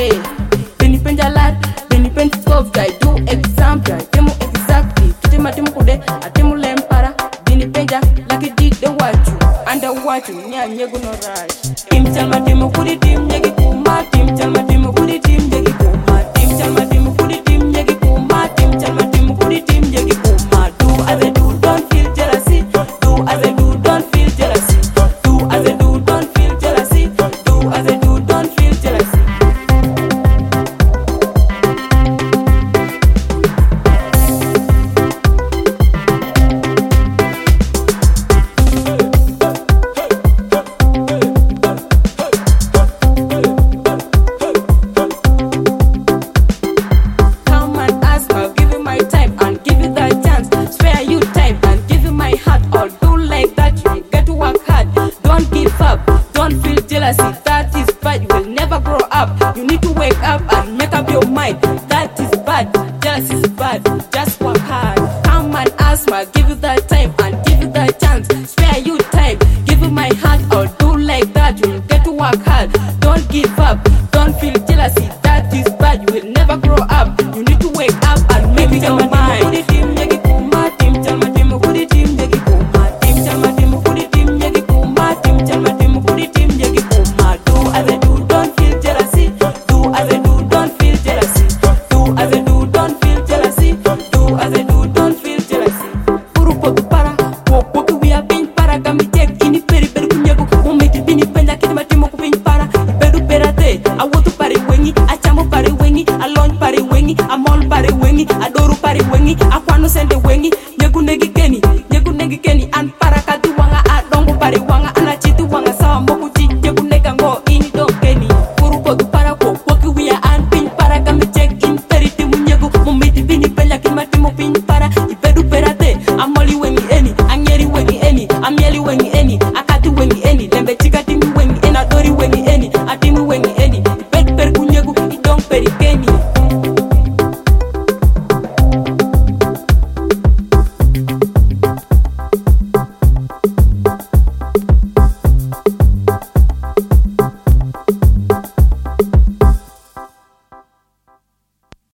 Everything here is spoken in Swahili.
day. Beni penjalat, beni pen scope, I do example, temu exactly. Kite matimu kude, atemu lempara. Beni penja, like it did the watchu. Under watchu, nya nyegu no rush. Tim chalma timu kudi tim nyegi kuma. Tim chalma timu kudi tim nyegi kuma. Tim chalma timu kudi tim nyegi kuma. Tim chalma timu kudi tim nyegi kuma. Do as I do, don't feel jealousy. Do as I do, don't feel jealousy. Do as I do, don't feel jealousy. Do as I do, don't feel jealousy. Come and ask, I'll give you my time and give you the chance. Spare you time and give you my heart. Or do like that, you get to work hard. Don't give up, don't feel jealousy. That is bad, you will never grow up. You need to wake up and make up your mind. That is bad, jealousy is bad. Just work hard. Come and ask, I'll give you the time and give you the chance. Spare you time, give you my heart. Or do like that, you will get to work hard. Don't give up, don't feel jealousy. That is bad, you will never grow up. You need to wake up and make up your mind. Do as I do, don't feel jealousy. Do as I do, don't feel jealousy. Do as I do, don't feel jealousy. Do as I do, don't feel jealousy. Puru potu para, woku we are being para. Kami check ini peri kunyegu. Mumeti bini penda kiti matimo kupin para. Bedu perate, awotu pari wengi, achamo pari wengi, alon pari wengi, amol pari wengi, adoru pari wengi, akwano sende wengi. Nyegu negi keni, an para kati wanga adongo pari wanga, anachiti wanga sawa moku chi. Nyegu nega ngo ini don keni. Puru potu para ko, woku we are an pin para. Kami check in peri timu nyegu. Mumeti bini penda kiti matimo pin para. Bedu perate, amoli wengi eni, anyeri wengi eni, amieli wengi eni.